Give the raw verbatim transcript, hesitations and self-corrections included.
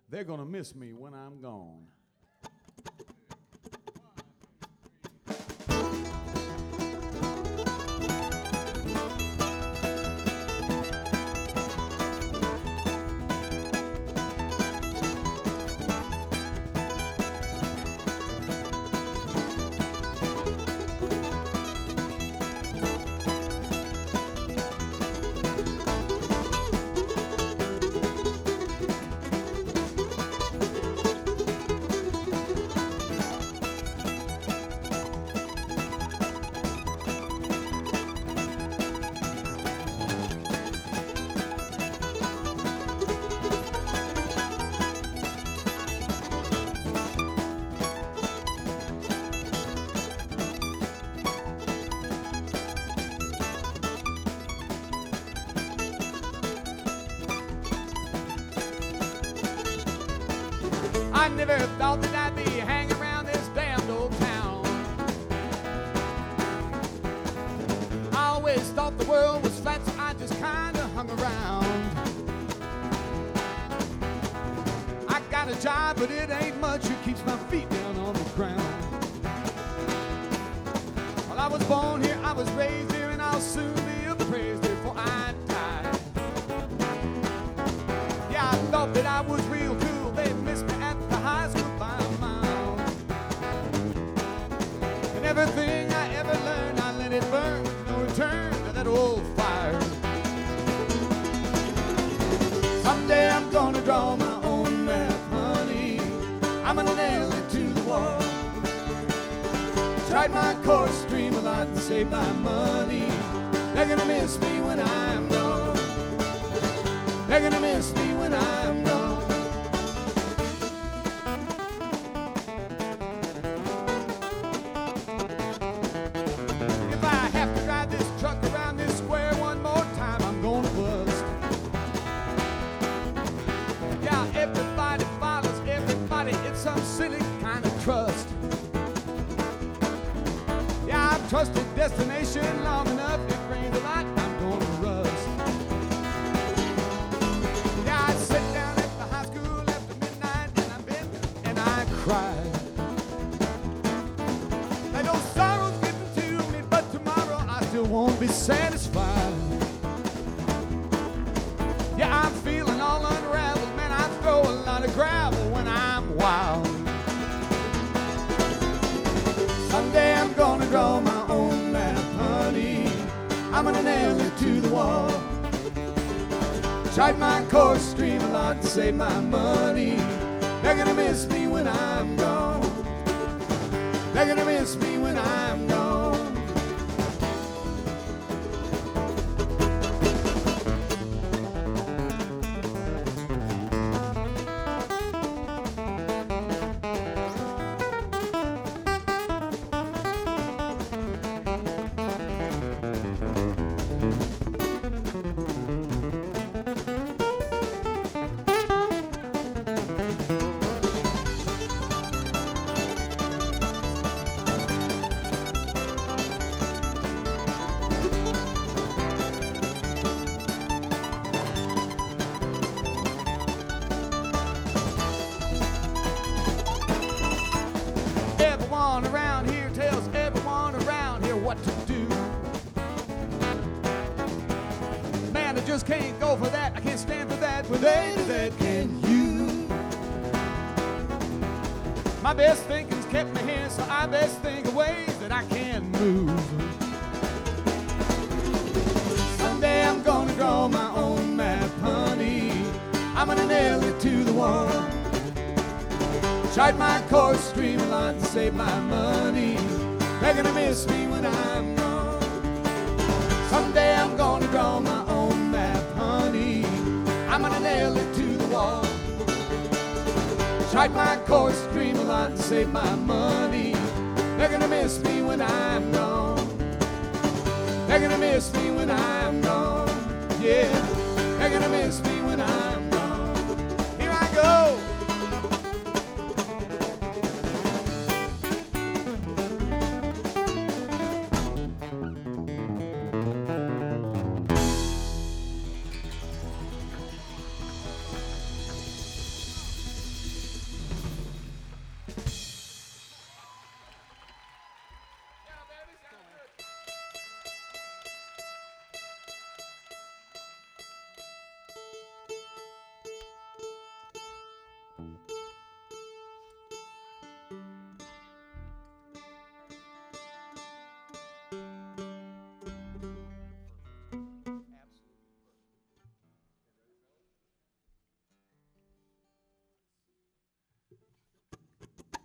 they're gonna miss me when I'm gone. I never thought that I'd be hanging around this damned old town. I always thought the world was flat, so I just kinda hung around. I got a job, but it ain't much. It keeps my feet down on the ground. Well, I was born here, I was raised here, and I'll soon be appraised before I die. Yeah, I thought that I was real cool. They missed me at the high school by a mile. And everything I ever learned, I let it burn. No return to that old fire. Someday I'm gonna draw my own map, honey. I'm gonna nail it to the wall. Tried my course, stream a lot to save my money. They're gonna miss me when I'm gone. They're gonna miss me when I'm gone. If I have to drive this truck around this square one more time, I'm gonna bust. Yeah, everybody follows everybody. It's some silly kind of trust. Yeah, I've trusted destination long enough. It rains a lot, I'm gonna rust. Yeah, I sit down at the high school after midnight and I'm in and I cry. I know sorrow's getting to me, but tomorrow I still won't be satisfied. Yeah, I'm feeling all unraveled, man. I throw a lot of gravel when I'm wild. Someday I'm gonna draw my own map, honey. I'm gonna nail it to the wall. Tried my course, stream a lot to save my money. They're gonna miss me when I'm gone. They're gonna miss me when I'm gone. Everyone around here tells everyone around here what to do. Man, I just can't go for that. I can't stand for that. With A to Z, can you? My best thinking's kept me here, so I best think of ways that I can move. Someday I'm gonna draw my own map, honey. I'm gonna nail it to the wall. Tried my course, stream a lot to save my money. They're gonna miss me when I'm gone. Someday I'm gonna draw my own map, honey. I'm gonna nail it to the wall. Tried my course, stream a lot to save my money. They're gonna miss me when I'm gone. They're gonna miss me when I'm gone. Yeah, they're gonna miss me